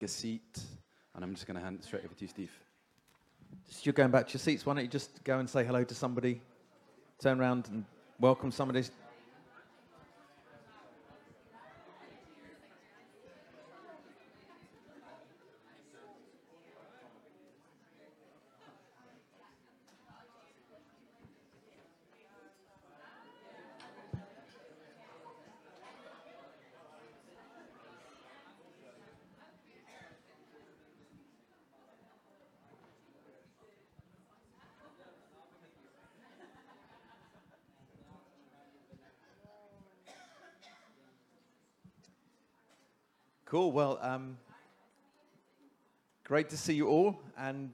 a seat, and I'm just going to hand it straight over to you, Steve. Just you're going back to your seats. Why don't you just go and say hello to somebody? Turn around and welcome somebody. Cool. Well, great to see you all. And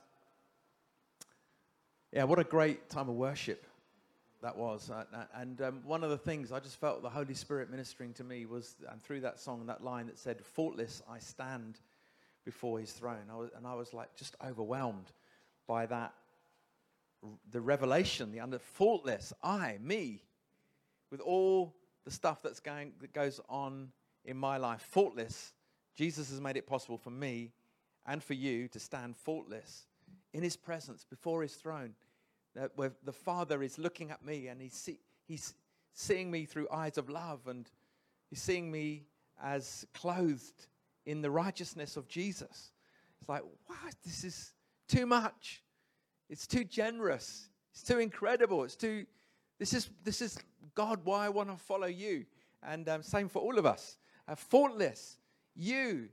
yeah, what a great time of worship that was. And one of the things I just felt the Holy Spirit ministering to me was, and through that song, that line that said, "Faultless I stand before his throne." I was like just overwhelmed by that, the revelation, faultless, me, with all the stuff that goes on in my life, faultless. Jesus has made it possible for me and for you to stand faultless in his presence before his throne, where the Father is looking at me and he's seeing me through eyes of love, and he's seeing me as clothed in the righteousness of Jesus. It's like, wow, this is too much. It's too generous. It's too incredible. This is God, why I want to follow you. And same for all of us. Faultless, you,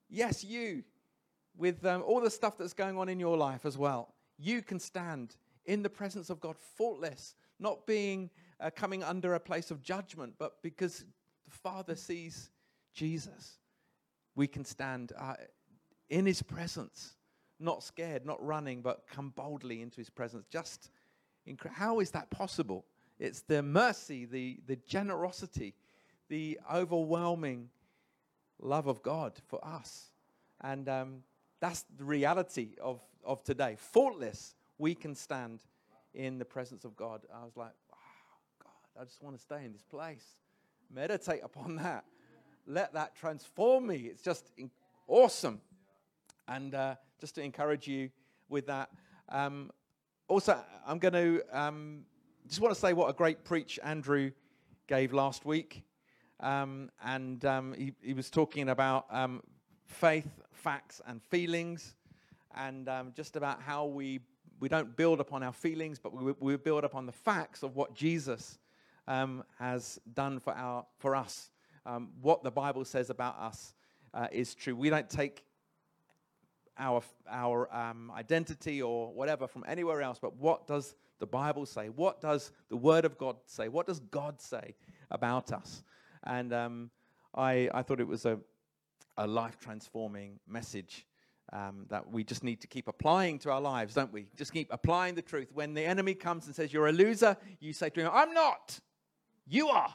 with all the stuff that's going on in your life as well. You can stand in the presence of God faultless, not being coming under a place of judgment, but because the Father sees Jesus, we can stand in his presence, not scared, not running, but come boldly into his presence. How is that possible? It's the mercy, the generosity, the overwhelming love of God for us. And that's the reality of today. Faultless, we can stand in the presence of God. I was like, wow, God, I just want to stay in this place. Meditate upon that. Let that transform me. It's just awesome. And just to encourage you with that. Also, I'm going to just want to say what a great preach Andrew gave last week. He was talking about faith, facts, and feelings, and just about how we don't build upon our feelings, but we build upon the facts of what Jesus has done for us. What the Bible says about us is true. We don't take our identity or whatever from anywhere else, but what does the Bible say? What does the Word of God say? What does God say about us? And I thought it was a life-transforming message that we just need to keep applying to our lives, don't we? Just keep applying the truth. When the enemy comes and says, you're a loser, you say to him, I'm not. You are.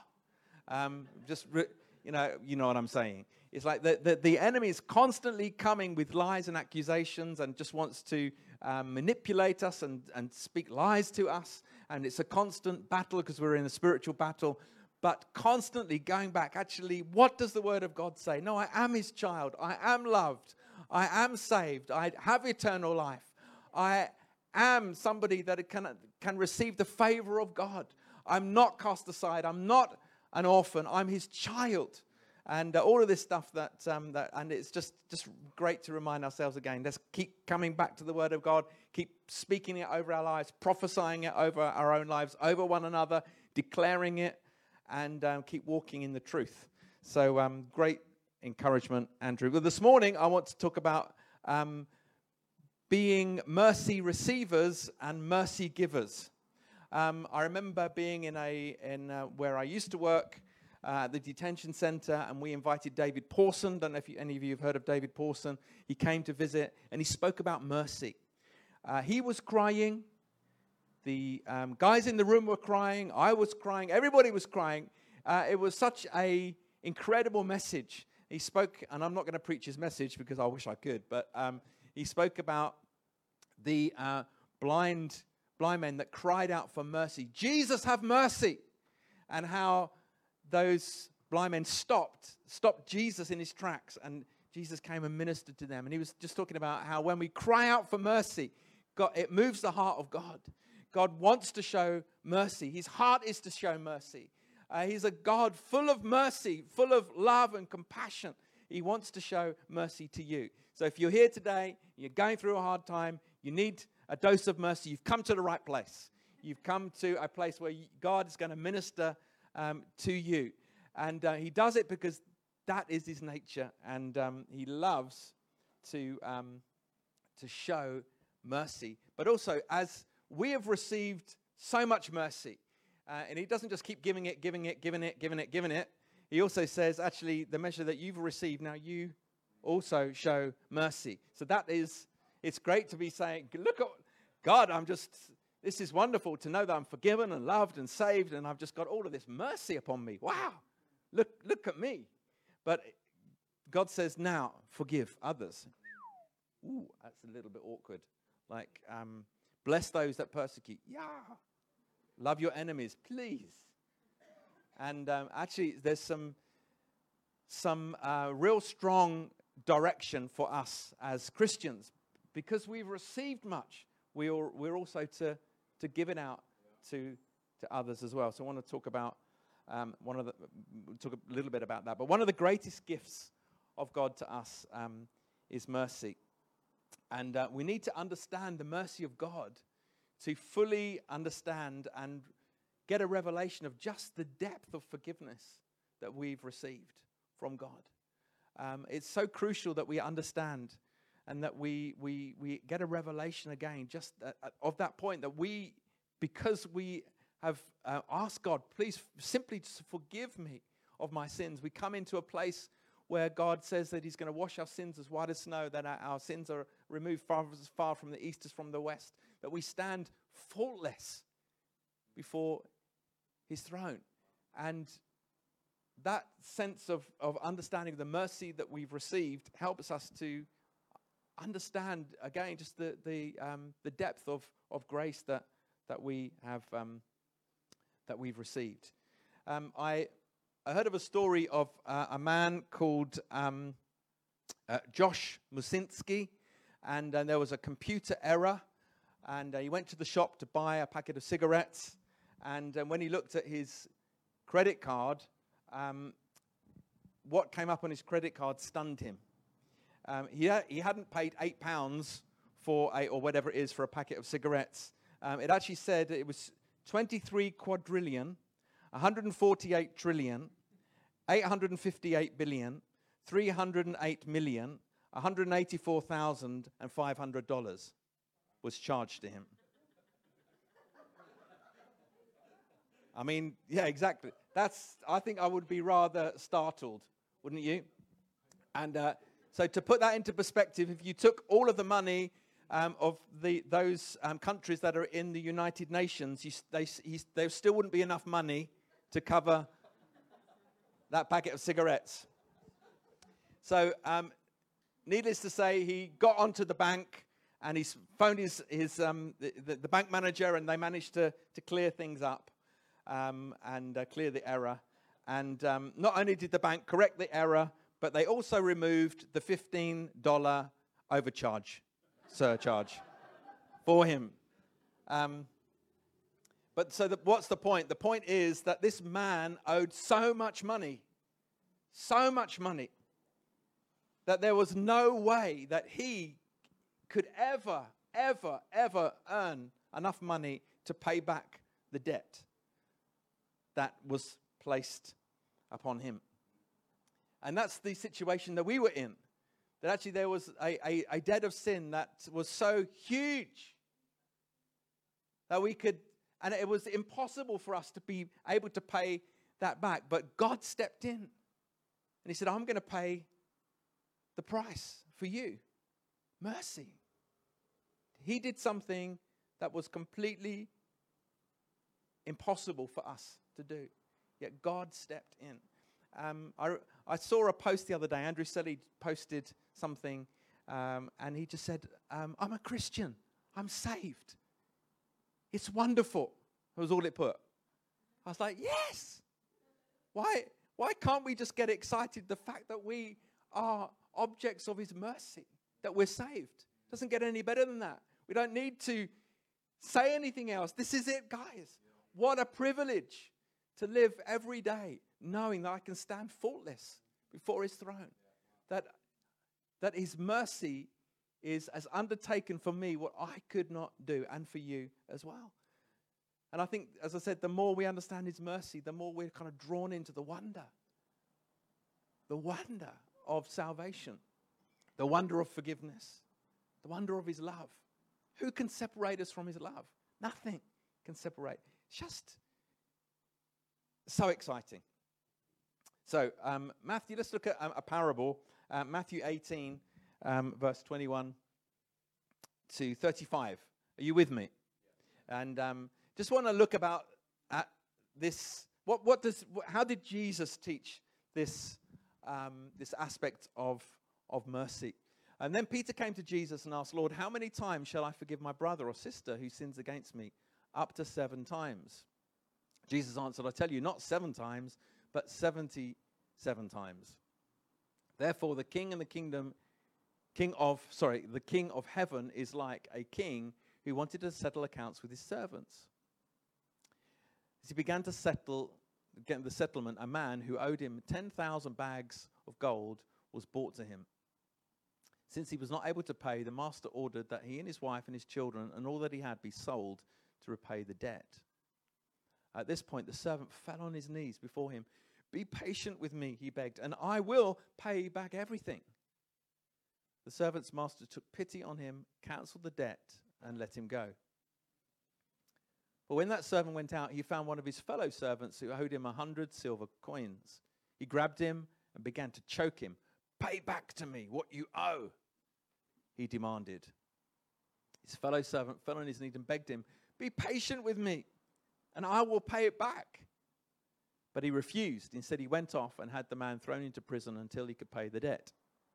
You know what I'm saying. It's like the enemy is constantly coming with lies and accusations and just wants to manipulate us and speak lies to us. And it's a constant battle because we're in a spiritual battle. But constantly going back, actually, what does the Word of God say? No, I am his child. I am loved. I am saved. I have eternal life. I am somebody that can receive the favor of God. I'm not cast aside. I'm not an orphan. I'm his child. And all of this stuff and it's just great to remind ourselves again. Let's keep coming back to the Word of God. Keep speaking it over our lives, prophesying it over our own lives, over one another, declaring it. And keep walking in the truth. So great encouragement, Andrew. Well, this morning I want to talk about being mercy receivers and mercy givers. I remember being in where I used to work, the detention center, and we invited David Pawson. Don't know if any of you have heard of David Pawson. He came to visit, and he spoke about mercy. He was crying. The guys in the room were crying. I was crying. Everybody was crying. It was such an incredible message. He spoke, and I'm not going to preach his message because I wish I could, but he spoke about the blind men that cried out for mercy. Jesus, have mercy. And how those blind men stopped Jesus in his tracks. And Jesus came and ministered to them. And he was just talking about how when we cry out for mercy, God, it moves the heart of God. God wants to show mercy. His heart is to show mercy. He's a God full of mercy, full of love and compassion. He wants to show mercy to you. So if you're here today, you're going through a hard time, you need a dose of mercy, you've come to the right place. You've come to a place where God is going to minister to you. And he does it because that is his nature. And he loves to show mercy. But also, as we have received so much mercy, and he doesn't just keep giving it. He also says, actually, the measure that you've received, now you also show mercy. So that is, it's great to be saying, look at God, this is wonderful to know that I'm forgiven and loved and saved, and I've just got all of this mercy upon me. Wow, look at me. But God says, now forgive others. Ooh, that's a little bit awkward. Like, bless those that persecute. Yeah. Love your enemies, please. And actually, there's some real strong direction for us as Christians. Because we've received much, we're also to give it out to others as well. So I want to talk about talk a little bit about that. But one of the greatest gifts of God to us is mercy. And we need to understand the mercy of God to fully understand and get a revelation of just the depth of forgiveness that we've received from God. It's so crucial that we understand and that we get a revelation again just of that point that because we have asked God, please simply forgive me of my sins. We come into a place where God says that he's going to wash our sins as white as snow, that our sins are removed as far from the east as from the west, that we stand faultless before his throne. And that sense of understanding the mercy that we've received helps us to understand, again, just the depth of grace that we have that we've received. I heard of a story of a man called Josh Musinski, and there was a computer error, and he went to the shop to buy a packet of cigarettes, and when he looked at his credit card, what came up on his credit card stunned him. He hadn't paid £8 for or whatever it is for a packet of cigarettes. It actually said it was 23 quadrillion, 148 trillion, 858 billion, 308 million, $184,500 was charged to him. I mean, yeah, exactly. I think I would be rather startled, wouldn't you? And so to put that into perspective, if you took all of the money of those countries that are in the United Nations, there still wouldn't be enough money to cover that packet of cigarettes. So, needless to say, he got onto the bank and he phoned the bank manager, and they managed to clear things up and clear the error. And not only did the bank correct the error, but they also removed the $15 surcharge for him. But so what's the point? The point is that this man owed so much money, that there was no way that he could ever earn enough money to pay back the debt that was placed upon him. And that's the situation that we were in. That actually there was a debt of sin that was so huge that we could, and it was impossible for us to be able to pay that back. But God stepped in and he said, I'm going to pay the price for you. Mercy. He did something that was completely impossible for us to do. Yet God stepped in. I saw a post the other day. Andrew Selly posted something, and he just said, I'm a Christian. I'm saved. It's wonderful. That was all it put. I was like, yes. Why can't we just get excited the fact that we are objects of his mercy that we're saved. Doesn't get any better than that. We don't need to say anything else. This is it, guys. What a privilege to live every day knowing that I can stand faultless before his throne. That his mercy has undertaken for me what I could not do, and for you as well. And I think, as I said, the more we understand his mercy, the more we're kind of drawn into the wonder of salvation, the wonder of forgiveness, the wonder of his love. Who can separate us from his love? Nothing can separate. It's just so exciting. So, Matthew, let's look at a parable. Matthew 18, verse 21 to 35. Are you with me? And just want to look at this. How did Jesus teach this aspect of mercy? And then Peter came to Jesus and asked, Lord, how many times shall I forgive my brother or sister who sins against me? Up to 7 times. Jesus answered, I tell you, not 7 times, but 77 times. Therefore, the king of heaven is like a king who wanted to settle accounts with his servants. As he began to get the settlement, a man who owed him 10,000 bags of gold was brought to him. Since he was not able to pay, the master ordered that he and his wife and his children and all that he had be sold to repay the debt. At this point, the servant fell on his knees before him. Be patient with me, he begged, and I will pay back everything. The servant's master took pity on him, cancelled the debt, and let him go. But when that servant went out, he found one of his fellow servants who owed him 100 silver coins. He grabbed him and began to choke him. Pay back to me what you owe, he demanded. His fellow servant fell on his knees and begged him, be patient with me, and I will pay it back. But he refused. Instead, he went off and had the man thrown into prison until he could pay the debt.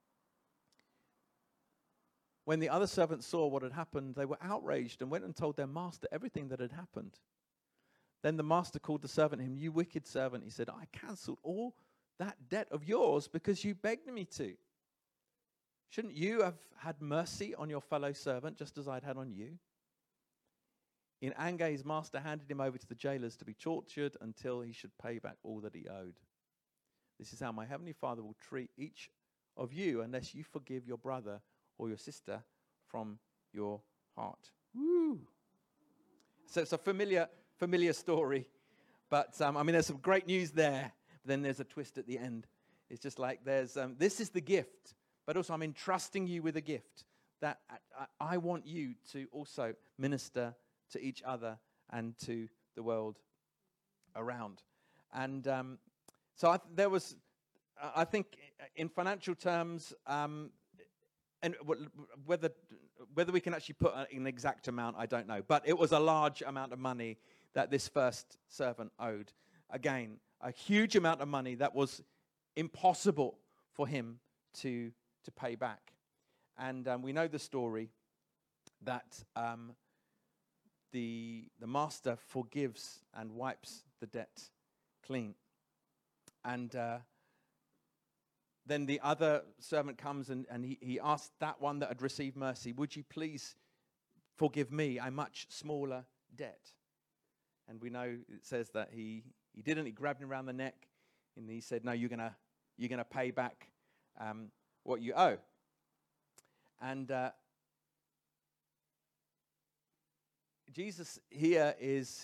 When the other servants saw what had happened, they were outraged and went and told their master everything that had happened. Then the master called the servant to him. You wicked servant, he said, I cancelled all that debt of yours because you begged me to. Shouldn't you have had mercy on your fellow servant just as I'd had on you? In anger, his master handed him over to the jailers to be tortured until he should pay back all that he owed. This is how my heavenly Father will treat each of you unless you forgive your brother or your sister from your heart. Woo! So it's a familiar story, but there's some great news there. But then there's a twist at the end. It's just like this is the gift, but also I'm entrusting you with a gift that I want you to also minister to each other and to the world around. And I think in financial terms, and whether we can actually put an exact amount, I don't know. But it was a large amount of money that this first servant owed. Again, a huge amount of money that was impossible for him to pay back. And we know the story that the master forgives and wipes the debt clean. And then the other servant comes and he asks that one that had received mercy, would you please forgive me a much smaller debt? And we know it says that he didn't. He grabbed him around the neck and he said, no, you're gonna pay back what you owe. And Jesus here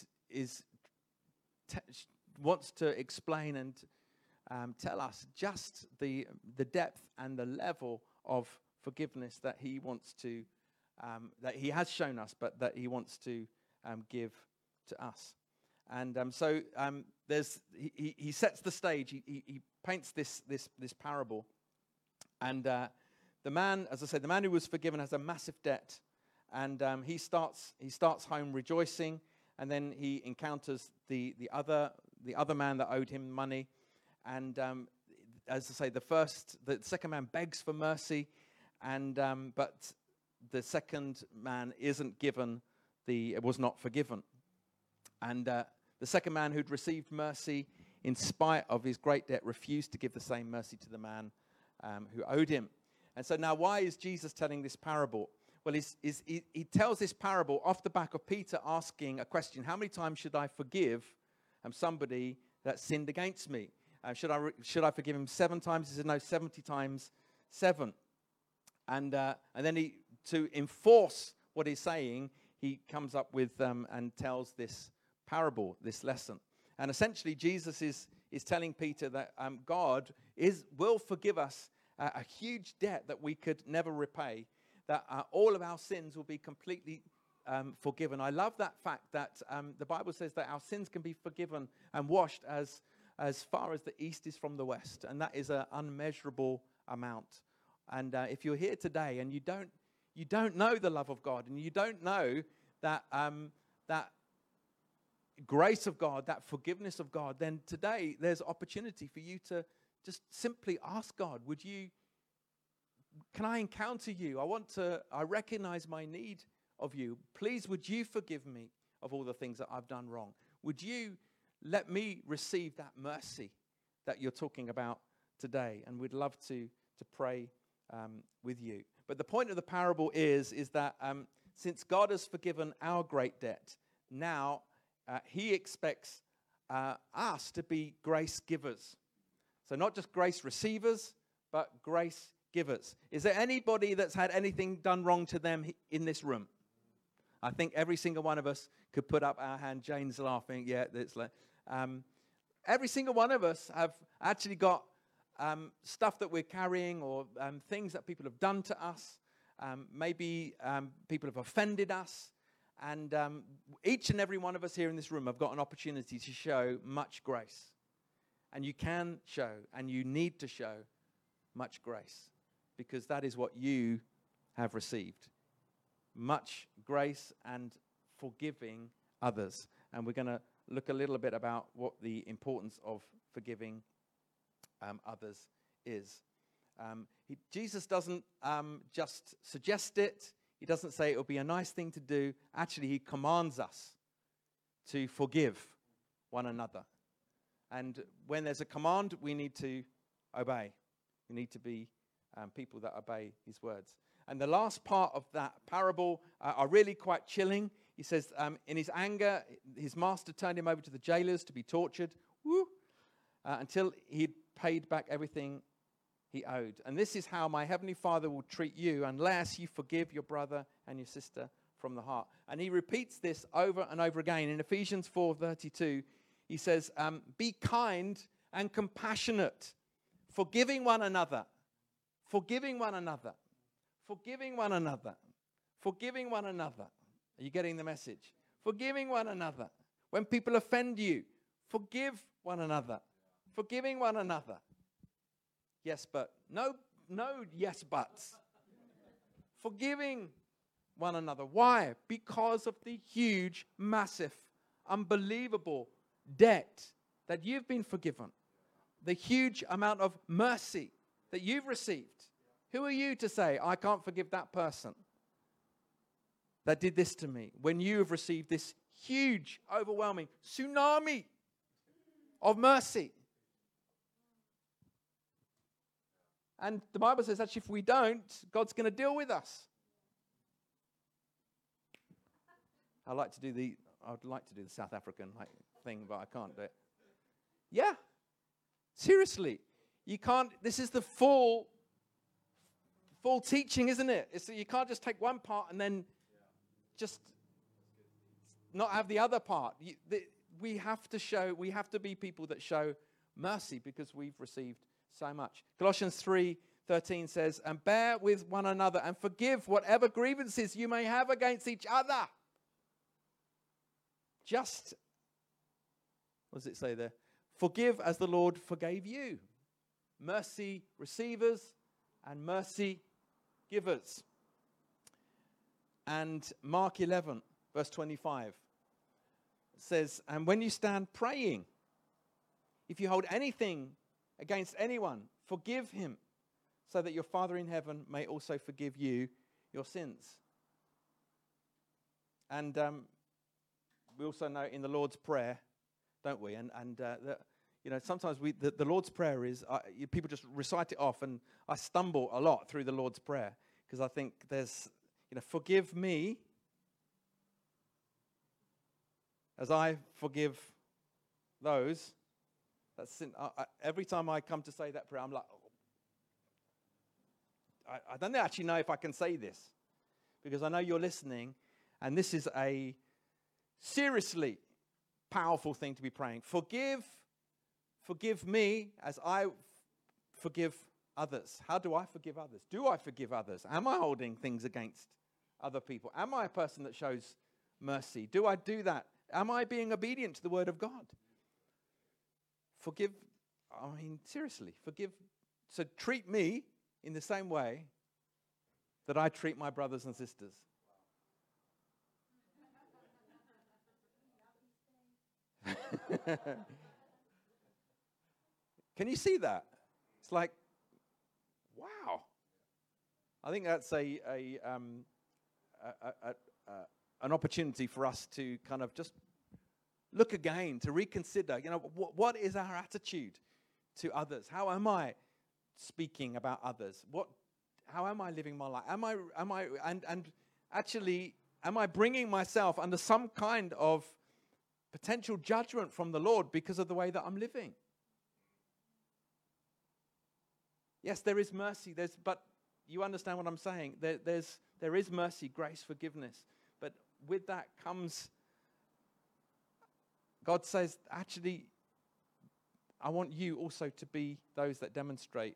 wants to explain and tell us just the depth and the level of forgiveness that he wants to, that he has shown us, but that he wants to give to us. And so he sets the stage. He paints this parable, and the man, as I said, the man who was forgiven has a massive debt, and he starts home rejoicing, and then he encounters the other man that owed him money. And as I say, the second man begs for mercy, and but the second man was not forgiven. And the second man who'd received mercy in spite of his great debt refused to give the same mercy to the man who owed him. And so now why is Jesus telling this parable? Well, he tells this parable off the back of Peter asking a question: how many times should I forgive somebody that sinned against me? Should I forgive him 7 times? He said, no, 70 times 7. And then to enforce what he's saying, he comes up with and tells this parable, this lesson. And essentially, Jesus is telling Peter that God will forgive us a huge debt that we could never repay, that all of our sins will be completely forgiven. I love that fact that the Bible says that our sins can be forgiven and washed as far as the east is from the west, and that is an unmeasurable amount. And if you're here today and you don't know the love of God, and you don't know that that grace of God, that forgiveness of God, then today there's opportunity for you to just simply ask God, can I encounter you? I recognize my need of you. Please, would you forgive me of all the things that I've done wrong? Would you let me receive that mercy that you're talking about today? And we'd love to pray with you. But the point of the parable is that since God has forgiven our great debt, now he expects us to be grace givers. So not just grace receivers, but grace givers. Is there anybody that's had anything done wrong to them in this room? I think every single one of us could put up our hand. Jane's laughing. Yeah, it's like every single one of us have actually got stuff that we're carrying, or things that people have done to us. Maybe people have offended us. And each and every one of us here in this room have got an opportunity to show much grace. And you can show, and you need to show much grace, because that is what you have received. Much grace and forgiving others. And we're going to look a little bit about what the importance of forgiving others is. Jesus doesn't just suggest it. He doesn't say it will be a nice thing to do. Actually, he commands us to forgive one another. And when there's a command, we need to obey. We need to be people that obey his words. And the last part of that parable are really quite chilling. He says, in his anger, his master turned him over to the jailers to be tortured until he'd paid back everything he owed. And this is how my heavenly Father will treat you unless you forgive your brother and your sister from the heart. And he repeats this over and over again. In Ephesians 4:32, he says, be kind and compassionate, forgiving one another, forgiving one another, forgiving one another, forgiving one another. Are you getting the message? Forgiving one another. When people offend you, forgive one another, forgiving one another. Yes, but. No yes buts. Forgiving one another. Why? Because of the huge, massive, unbelievable debt that you've been forgiven. The huge amount of mercy that you've received. Who are you to say, I can't forgive that person that did this to me, when you have received this huge, overwhelming tsunami of mercy? And the Bible says that if we don't, God's going to deal with us. I'd like to do the South African thing, but I can't do it. Yeah. Seriously. You can't. This is the full teaching, isn't it? You can't just take one part and then just not have the other part. We have to be people that show mercy because we've received so much. Colossians 3:13 says, and bear with one another and forgive whatever grievances you may have against each other. Just, what does it say there? Forgive as the Lord forgave you. Mercy receivers and mercy givers. And Mark 11, verse 25 says, and when you stand praying, if you hold anything against anyone, forgive him, so that your Father in heaven may also forgive you your sins. And we also know in the Lord's Prayer, don't we? And sometimes the Lord's Prayer is, people just recite it off, and I stumble a lot through the Lord's Prayer because I think there's, forgive me as I forgive those. That's sin. Every time I come to say that prayer, I'm like, I don't actually know if I can say this because I know you're listening, and this is a seriously powerful thing to be praying. Forgive me as I forgive others. How do I forgive others? Do I forgive others? Am I holding things against other people? Am I a person that shows mercy? Do I do that? Am I being obedient to the word of God? Seriously, forgive. So treat me in the same way that I treat my brothers and sisters. Can you see that? It's like, wow. I think that's an opportunity for us to kind of just look again, to reconsider, what is our attitude to others? How am I speaking about others? How am I living my life? Am I bringing myself under some kind of potential judgment from the Lord because of the way that I'm living? Yes, there is mercy. But you understand what I'm saying. There is mercy, grace, forgiveness. But with that comes, God says, actually, I want you also to be those that demonstrate.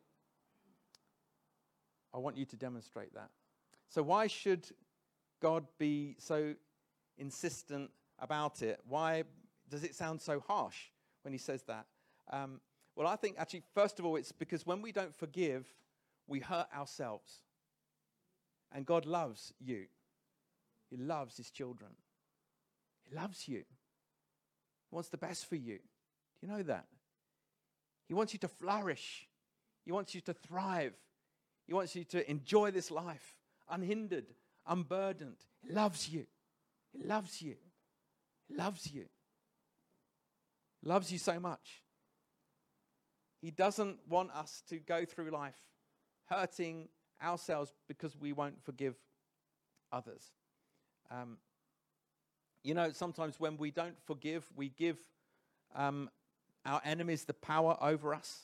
I want you to demonstrate that. So why should God be so insistent about it? Why does it sound so harsh when he says that? Well, I think actually, first of all, it's because when we don't forgive, we hurt ourselves. And God loves you. He loves his children. He loves you. He wants the best for you. Do you know that? He wants you to flourish. He wants you to thrive. He wants you to enjoy this life unhindered, unburdened. He loves you. He loves you. He loves you. He loves you so much. He doesn't want us to go through life hurting ourselves because we won't forgive others. Sometimes when we don't forgive, we give our enemies the power over us.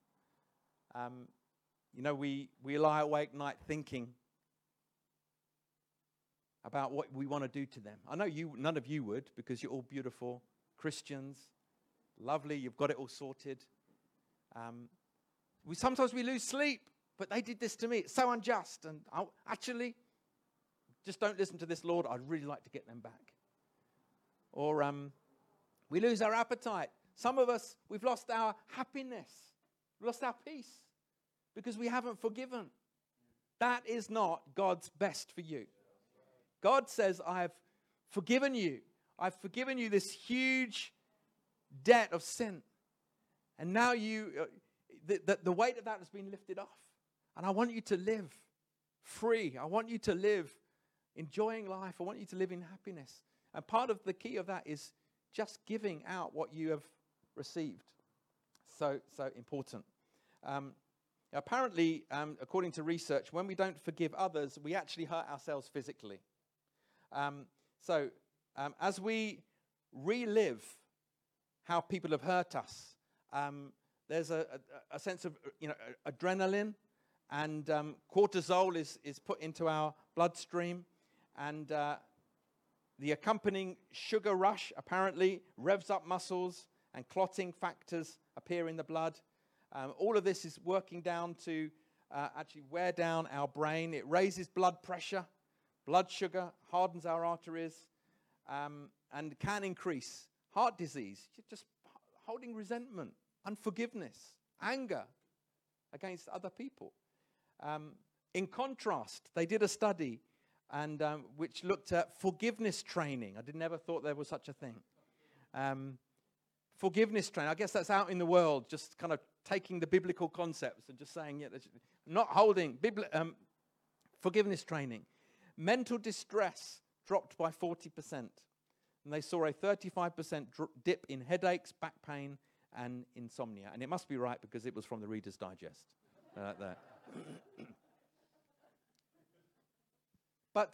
We lie awake night thinking about what we want to do to them. I know none of you would, because you're all beautiful Christians, lovely, you've got it all sorted. Sometimes we lose sleep, but they did this to me. It's so unjust. And actually, just don't listen to this, Lord. I'd really like to get them back. Or we lose our appetite. Some of us, we've lost our happiness, lost our peace, because we haven't forgiven. That is not God's best for you. God says, I've forgiven you. I've forgiven you this huge debt of sin. And now the weight of that has been lifted off. And I want you to live free. I want you to live enjoying life. I want you to live in happiness. And part of the key of that is just giving out what you have received. So important. Apparently, according to research, when we don't forgive others, we actually hurt ourselves physically. As we relive how people have hurt us, there's a sense of adrenaline, and cortisol is put into our bloodstream, and the accompanying sugar rush apparently revs up muscles, and clotting factors appear in the blood. All of this is working down to actually wear down our brain. It raises blood pressure, blood sugar, hardens our arteries, and can increase heart disease. Just holding resentment, unforgiveness, anger against other people. In contrast, they did a study and which looked at forgiveness training. I never thought there was such a thing. Forgiveness training. I guess that's out in the world, just kind of taking the biblical concepts and just saying, not holding. Forgiveness training. Mental distress dropped by 40%. And they saw a 35% dip in headaches, back pain, and insomnia. And it must be right because it was from the Reader's Digest. Like that. But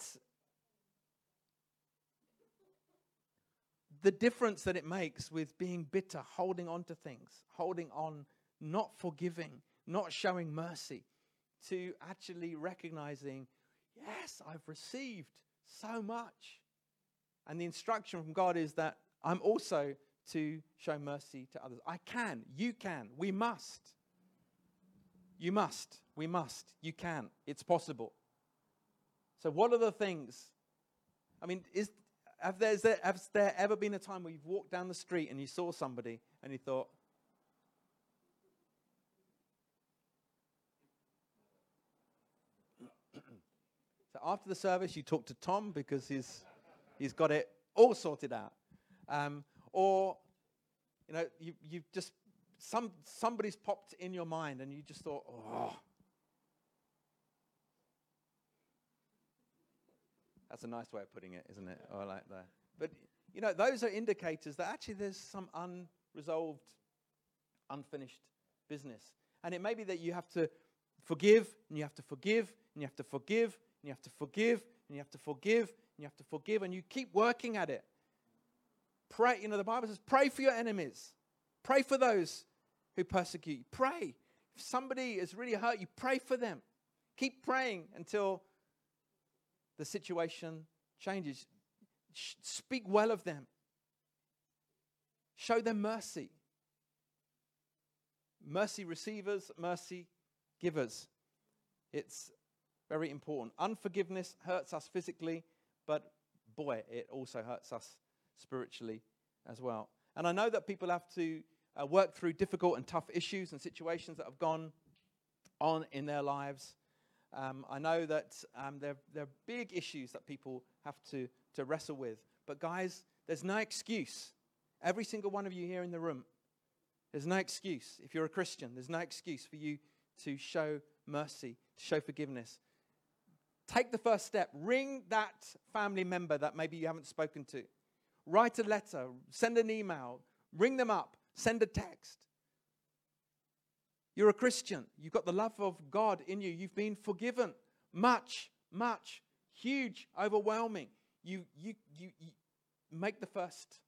the difference that it makes with being bitter, holding on to things, holding on, not forgiving, not showing mercy, to actually recognizing, yes, I've received so much. And the instruction from God is that I'm also to show mercy to others. I can, you can, we must. You must, we must, you can, it's possible. So what are the things? I mean, has there ever been a time where you've walked down the street and you saw somebody and you thought, so after the service you talked to Tom because he's got it all sorted out, or you know you've just somebody's popped in your mind and you just thought, oh. That's a nice way of putting it, isn't it? I like that. But, you know, those are indicators that actually there's some unresolved, unfinished business. And it may be that you have to forgive, and you have to forgive, and you have to forgive, and you have to forgive, and you have to forgive, and you have to forgive, and you keep working at it. Pray, you know, the Bible says, pray for your enemies. Pray for those who persecute you. Pray. If somebody has really hurt you, pray for them. Keep praying until the situation changes. Speak well of them. Show them mercy. Mercy receivers, mercy givers. It's very important. Unforgiveness hurts us physically, but boy, it also hurts us spiritually as well. And I know that people have to work through difficult and tough issues and situations that have gone on in their lives. I know that there are big issues that people have to wrestle with. But guys, there's no excuse. Every single one of you here in the room, there's no excuse. If you're a Christian, there's no excuse for you to show mercy, to show forgiveness. Take the first step. Ring that family member that maybe you haven't spoken to. Write a letter. Send an email. Ring them up. Send a text. You're a Christian. You've got the love of God in you. You've been forgiven. Much, huge, overwhelming. You make the first.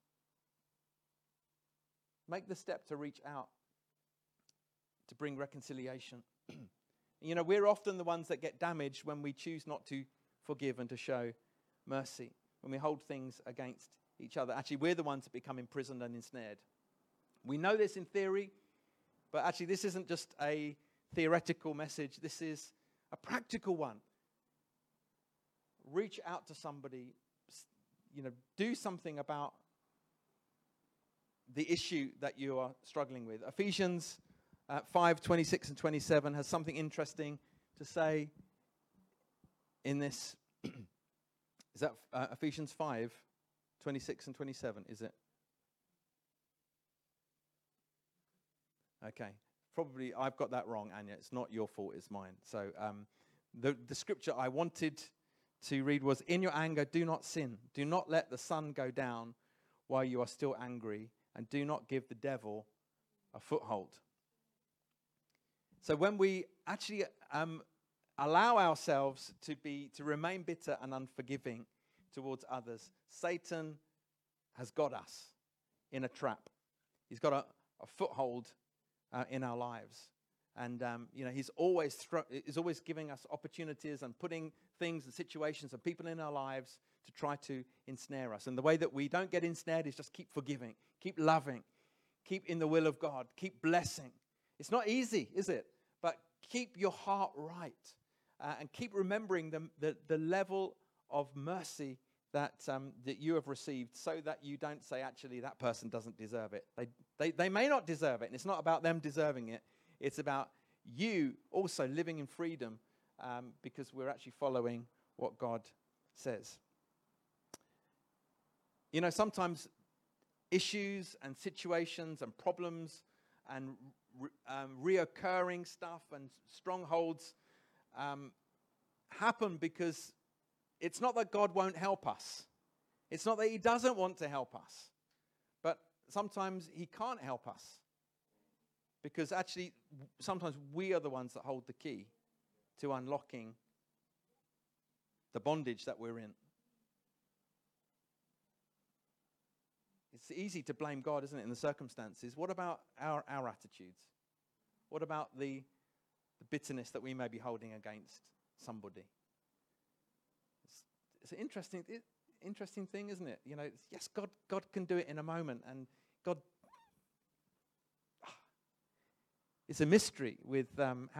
Make the step to reach out, to bring reconciliation. You know, we're often the ones that get damaged when we choose not to forgive and to show mercy, when we hold things against each other. Actually, we're the ones that become imprisoned and ensnared. We know this in theory, but actually this isn't just a theoretical message. This is a practical one. Reach out to somebody, you know, do something about the issue that you are struggling with. Ephesians 5:26 and 27 has something interesting to say in this. Is that Ephesians 5:26 and 27, is it? Okay. Probably I've got that wrong, Anya. It's not your fault, it's mine. So the scripture I wanted to read was, in your anger, do not sin. Do not let the sun go down while you are still angry, and do not give the devil a foothold. So when we actually allow ourselves to remain bitter and unforgiving towards others, Satan has got us in a trap. He's got a foothold in our lives. And, you know, he's always giving us opportunities and putting things and situations and people in our lives to try to ensnare us. And the way that we don't get ensnared is just keep forgiving, keep loving, keep in the will of God, keep blessing. It's not easy, is it? But keep your heart right and keep remembering the level of mercy that you have received, so that you don't say, actually, that person doesn't deserve it. They may not deserve it, and it's not about them deserving it. It's about you also living in freedom because we're actually following what God says. You know, sometimes issues and situations and problems and reoccurring stuff and strongholds happen because it's not that God won't help us. It's not that he doesn't want to help us. But sometimes he can't help us Because actually, sometimes we are the ones that hold the key to unlocking the bondage that we're in. It's easy to blame God, isn't it, in the circumstances. What about our attitudes? What about the bitterness that we may be holding against somebody? It's an interesting thing, isn't it? You know, yes, God can do it in a moment, and God. It's a mystery with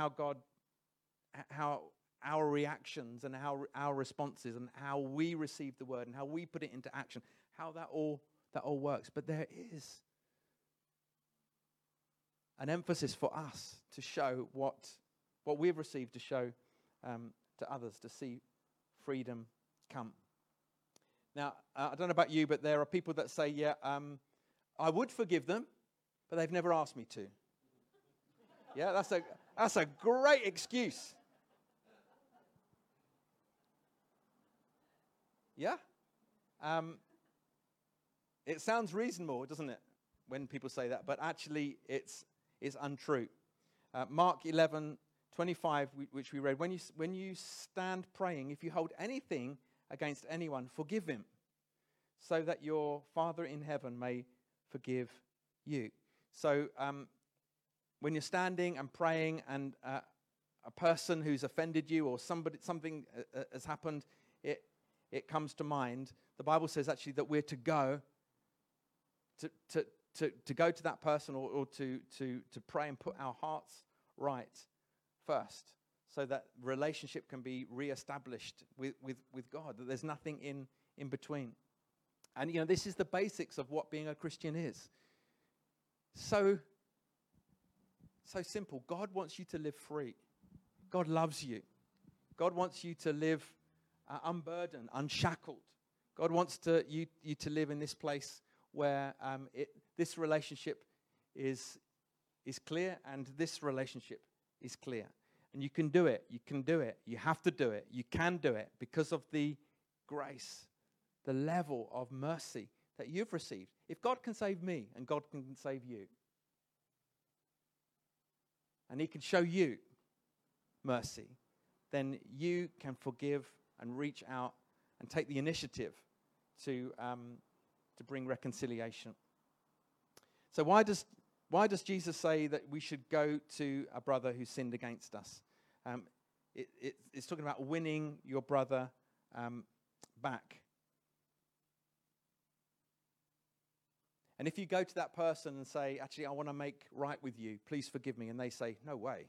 how our reactions and how our responses and how we receive the word and how we put it into action, how that all works. But there is an emphasis for us to show what we've received, to show to others, to see freedom come. Now, I don't know about you, but there are people that say, yeah, I would forgive them, but they've never asked me to. Yeah, that's a great excuse. Yeah? It sounds reasonable, doesn't it, when people say that, but actually it's untrue. Mark 11:25, which we read, when you stand praying, if you hold anything against anyone, forgive him, so that your Father in heaven may forgive you. So when you're standing and praying and a person who's offended you or something has happened, it comes to mind. The Bible says actually that we're to go to go to that person or to pray and put our hearts right first, so that relationship can be reestablished with God, that there's nothing in between. And you know, this is the basics of what being a Christian is. So simple. God wants you to live free. God loves you. God wants you to live unburdened, unshackled. God wants you to live in this place where this relationship is clear and this relationship is clear. And you can do it. You can do it. You have to do it. You can do it because of the grace, the level of mercy that you've received. If God can save me and God can save you, and he can show you mercy, then you can forgive and reach out and take the initiative to bring reconciliation. So why does Jesus say that we should go to a brother who sinned against us? It's talking about winning your brother back. And if you go to that person and say, actually, I want to make right with you, please forgive me, and they say, no way.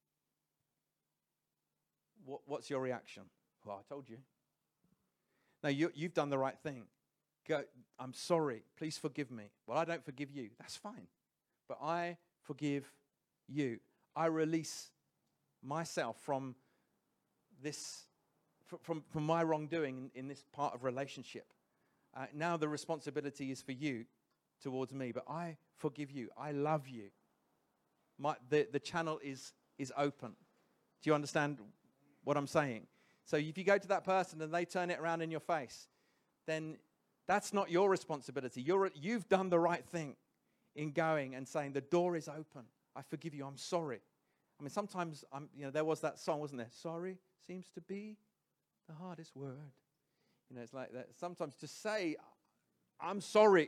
What's your reaction? Well, I told you. No, you've done the right thing. Go, I'm sorry, please forgive me. Well, I don't forgive you. That's fine. But I forgive you. I release myself from this, from my wrongdoing in this part of relationship. Now the responsibility is for you towards me, but I forgive you. I love you. The channel is open. Do you understand what I'm saying? So if you go to that person and they turn it around in your face, then that's not your responsibility. You've done the right thing in going and saying, the door is open. I forgive you. I'm sorry. I mean, sometimes there was that song, wasn't there? Sorry seems to be the hardest word. You know, it's like that. Sometimes to say, I'm sorry,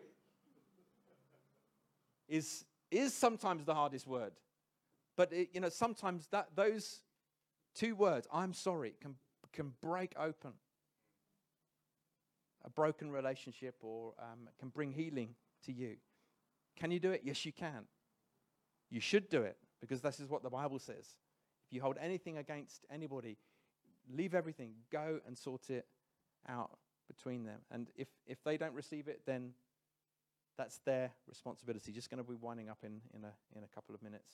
is sometimes the hardest word. But sometimes those two words, I'm sorry, can break open a broken relationship or can bring healing to you. Can you do it? Yes, you can. You should do it, because this is what the Bible says. If you hold anything against anybody, leave everything, go and sort it out between them. And if they don't receive it, then that's their responsibility. Just going to be winding up in a couple of minutes.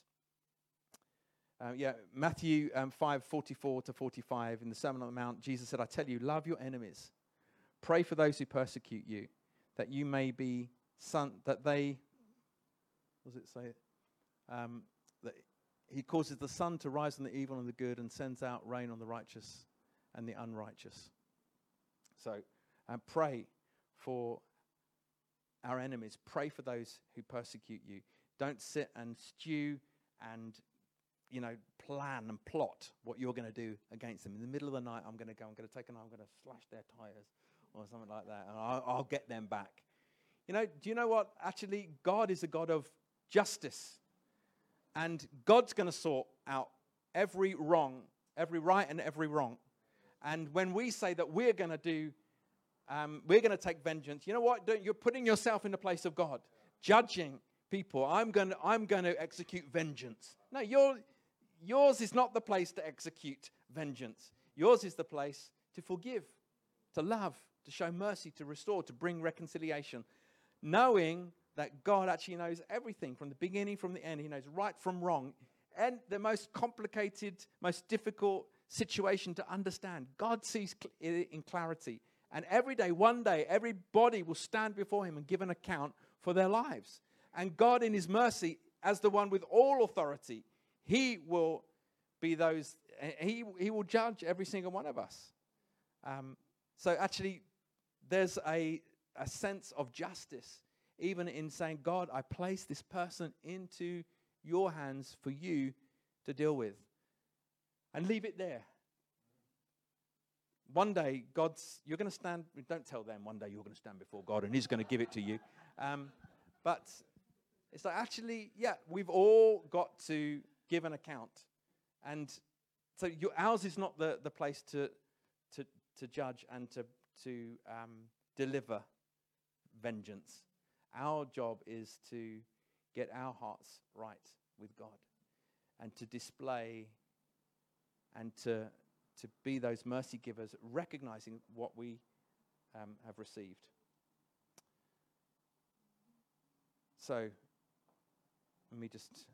Matthew 5:44-45, in the Sermon on the Mount, Jesus said, I tell you, love your enemies. Pray for those who persecute you, that you may be that they, what does it say? That he causes the sun to rise on the evil and the good and sends out rain on the righteous and the unrighteous. So pray for our enemies. Pray for those who persecute you. Don't sit and stew and plan and plot what you're going to do against them. In the middle of the night, I'm going to take a knife, I'm going to slash their tires or something like that, and I'll get them back. Do you know what? Actually, God is a God of justice. And God's going to sort out every wrong, every right and every wrong. And when we say that we're going to take vengeance, you know what? You're putting yourself in the place of God, judging people. I'm going to execute vengeance. No, yours is not the place to execute vengeance. Yours is the place to forgive, to love, to show mercy, to restore, to bring reconciliation, knowing that God actually knows everything from the beginning, from the end. He knows right from wrong. And the most complicated, most difficult situation to understand, God sees it in clarity. And every day, one day, everybody will stand before him and give an account for their lives. And God, in his mercy, as the one with all authority, he will be those, he will judge every single one of us. So actually, there's a sense of justice, even in saying, God, I place this person into your hands for you to deal with. And leave it there. One day, you're going to stand, don't tell them one day you're going to stand before God and he's going to give it to you. But it's like, actually, yeah, we've all got to give an account. And so ours is not the place to judge and to deliver vengeance. Our job is to get our hearts right with God and to display and to be those mercy givers, recognizing what we have received. So, let me just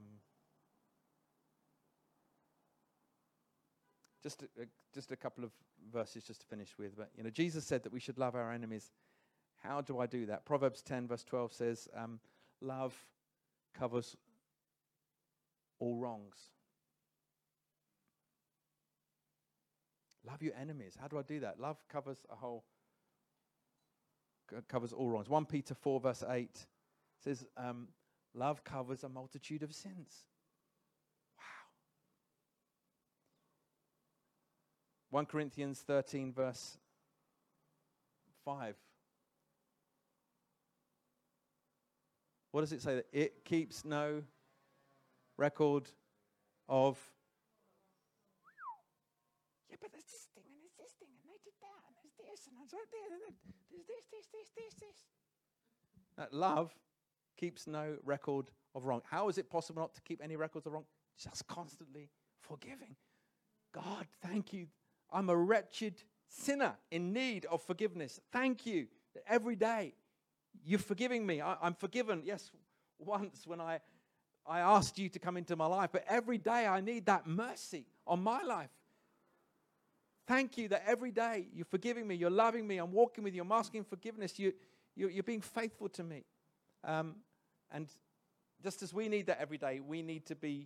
a couple of verses just to finish with. But Jesus said that we should love our enemies. How do I do that? Proverbs 10 verse 12 says, love covers all wrongs. Love your enemies. How do I do that? Love covers all wrongs. 1 Peter 4 verse 8 says, love covers a multitude of sins. Wow. 1 Corinthians 13 verse 5. What does it say? That it keeps no record of. Yeah, but there's this thing, and there's this thing, and they did that, and there's this, and there's right there, and there's this. That love keeps no record of wrong. How is it possible not to keep any records of wrong? Just constantly forgiving. God, thank you. I'm a wretched sinner in need of forgiveness. Thank you that every day you're forgiving me. I'm forgiven, yes, once when I asked you to come into my life, but every day I need that mercy on my life. Thank you that every day you're forgiving me, you're loving me, I'm walking with you, I'm asking forgiveness, you're being faithful to me. And just as we need that every day, we need to be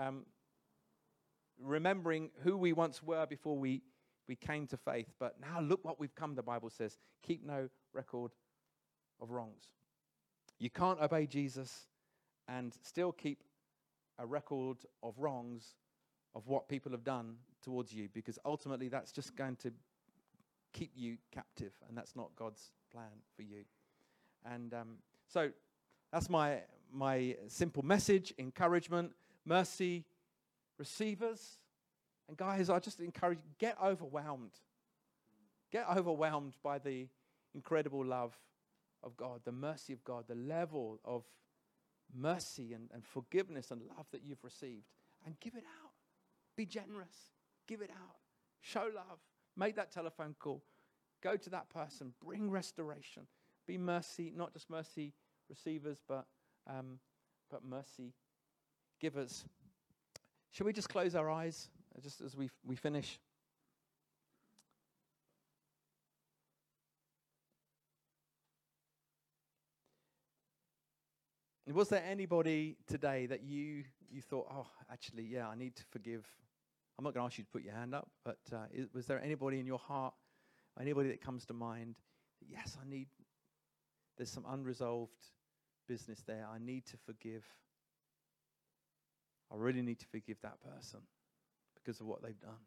remembering who we once were before we came to faith. But now look what we've come, the Bible says. Keep no record of wrongs. You can't obey Jesus and still keep a record of wrongs of what people have done towards you, because ultimately that's just going to keep you captive, and that's not God's plan for you. And so that's my simple message, encouragement, mercy receivers. And guys, I just encourage you, get overwhelmed. Get overwhelmed by the incredible love of God, the mercy of God, the level of mercy and forgiveness and love that you've received. And give it out. Be generous. Give it out. Show love. Make that telephone call. Go to that person. Bring restoration. Be mercy, not just mercy receivers, but mercy givers. Shall we just close our eyes just as we finish? Was there anybody today that you thought, oh, actually, yeah, I need to forgive? I'm not going to ask you to put your hand up, but was there anybody in your heart, anybody that comes to mind, yes, there's some unresolved business there. I need to forgive. I really need to forgive that person because of what they've done.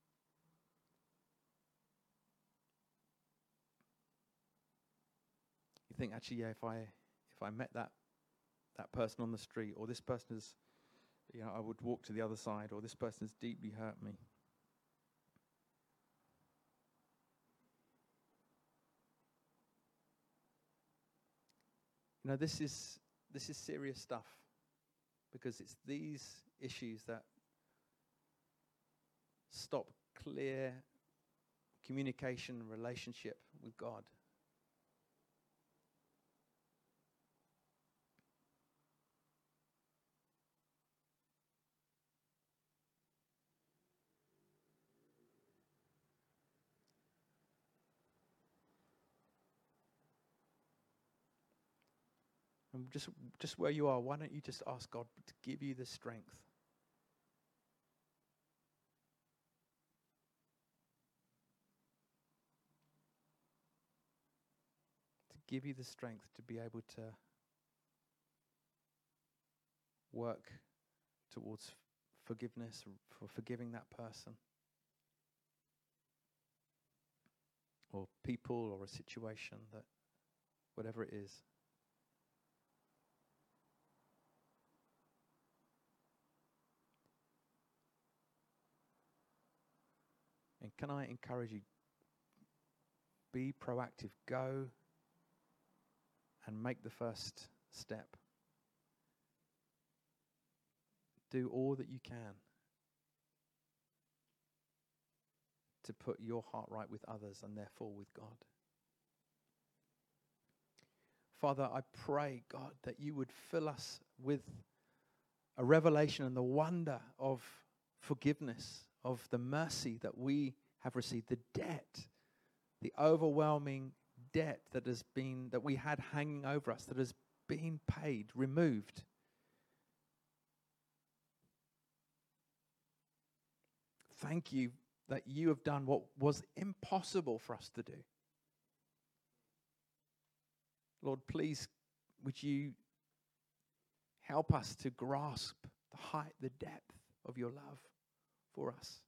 You think, actually, yeah, if I met that person on the street, or this person is, I would walk to the other side, or this person has deeply hurt me. This is serious stuff, because it's these issues that stop clear communication and relationship with God. And just where you are, why don't you just ask God to give you the strength to be able to work towards forgiveness, for forgiving that person or people or a situation, that whatever it is. And can I encourage you, be proactive, go and make the first step. Do all that you can to put your heart right with others and therefore with God. Father, I pray, God, that you would fill us with a revelation and the wonder of forgiveness, of the mercy that we have received, the debt, the overwhelming debt that we had hanging over us, that has been paid, removed. Thank you that you have done what was impossible for us to do. Lord, please, would you help us to grasp the height, the depth of your love for us.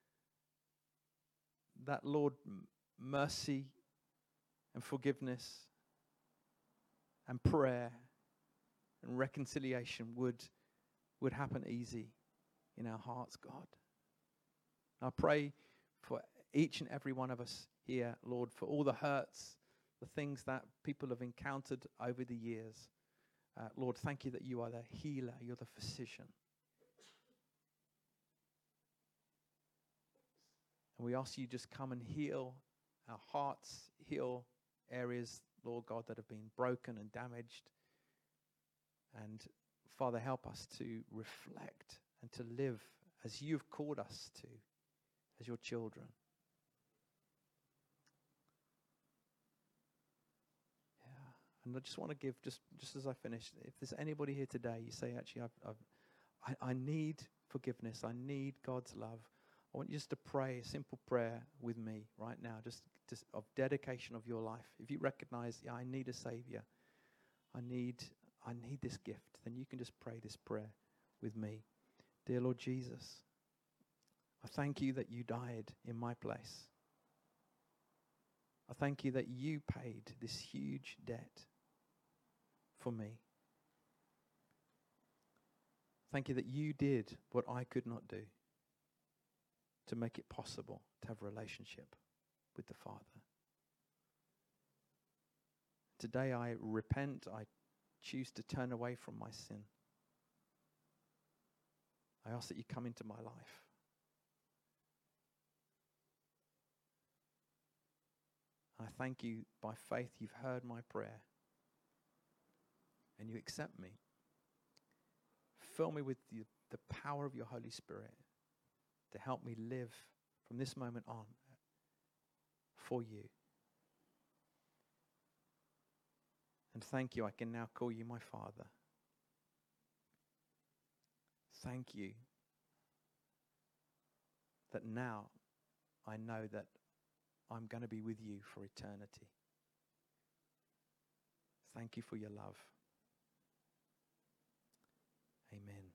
That, Lord, mercy and forgiveness and prayer and reconciliation would happen easy in our hearts, God. I pray for each and every one of us here, Lord, for all the hurts, the things that people have encountered over the years. Lord, thank you that you are the healer, you're the physician. And we ask you just come and heal our hearts, heal areas, Lord God, that have been broken and damaged. And Father, help us to reflect and to live as you've called us to, as your children. Yeah. And I just want to give, just as I finish, if there's anybody here today, you say, actually, I need forgiveness. I need God's love. I want you just to pray a simple prayer with me right now, just of dedication of your life. If you recognize, I need a Savior, I need this gift, then you can just pray this prayer with me. Dear Lord Jesus, I thank you that you died in my place. I thank you that you paid this huge debt for me. Thank you that you did what I could not do to make it possible to have a relationship with the Father. Today I repent, I choose to turn away from my sin. I ask that you come into my life. I thank you, by faith you've heard my prayer and you accept me. Fill me with the power of your Holy Spirit to help me live from this moment on for you. And thank you, I can now call you my Father. Thank you that now I know that I'm going to be with you for eternity. Thank you for your love. Amen.